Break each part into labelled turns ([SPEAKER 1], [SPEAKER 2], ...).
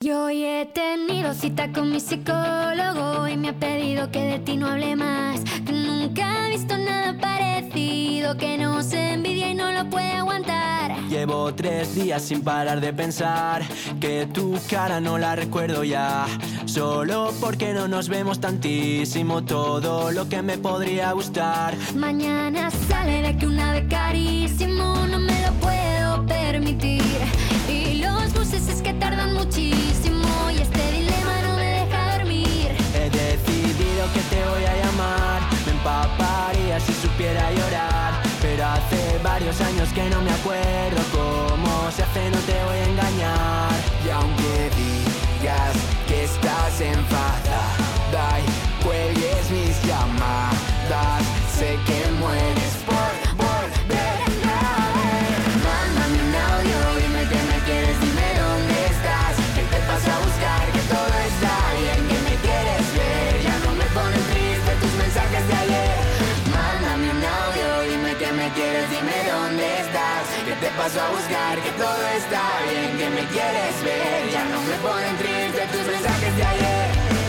[SPEAKER 1] Yo hoy he tenido cita con mi psicólogo y me ha pedido que de ti no hable más. Que nunca he visto nada parecido, que no se envidia y no lo puede aguantar.
[SPEAKER 2] Llevo 3 días sin parar de pensar que tu cara no la recuerdo ya. Solo porque no nos vemos tantísimo, todo lo que me podría gustar.
[SPEAKER 1] Mañana sale de que una vez carísimo, no me lo puedo permitir. Y los buses es que tardan muchísimo y este dilema no me deja dormir.
[SPEAKER 2] He decidido que te voy a llamar, me empaparía si supiera llorar. Pero hace varios años que no me acuerdo cómo se hace, no te voy a engañar.
[SPEAKER 3] Y aunque digas que estás enfadada y cuelgues mis llamadas, sé que mueres por volverme a ver. Mándame un audio, dime que me quieres, dime dónde estás, que te paso a buscar, que todo está bien, que me quieres ver. Ya no me ponen triste tus mensajes de ayer. Mándame un audio, dime que me quieres, dime dónde estás, que te paso a buscar, que todo está bien, que me quieres ver. Ya no me ponen triste tus mensajes de ayer.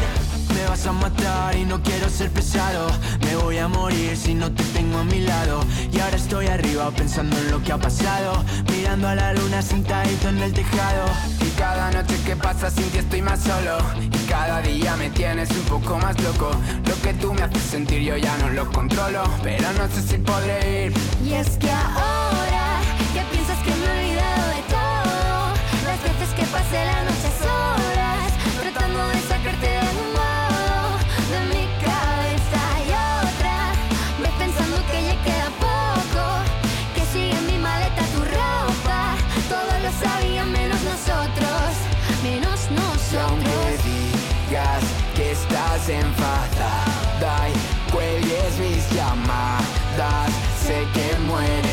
[SPEAKER 2] Me vas a matar y no quiero ser pesado, me voy a morir si no te tengo a mi lado. Y ahora estoy arriba pensando en lo que ha pasado, mirando a la luna sentadito en el tejado.
[SPEAKER 3] Y cada noche que pasa sin ti estoy más solo, y cada día me tienes un poco más loco. Lo que tú me haces sentir yo ya no lo controlo, pero no sé si podré ir.
[SPEAKER 1] Y es que ahora que piensas que me he olvidado de todo, las veces que pasé la noche a solas, tratando de sacarte de algún modo de mi cabeza. Y otra vez pensando que ya queda poco, que sigue en mi maleta tu ropa. Todos lo sabían menos nosotros, menos
[SPEAKER 3] Y aunque
[SPEAKER 1] nosotros.
[SPEAKER 3] digas que estás enfadada y cuelgues mis llamadas, sé que mueres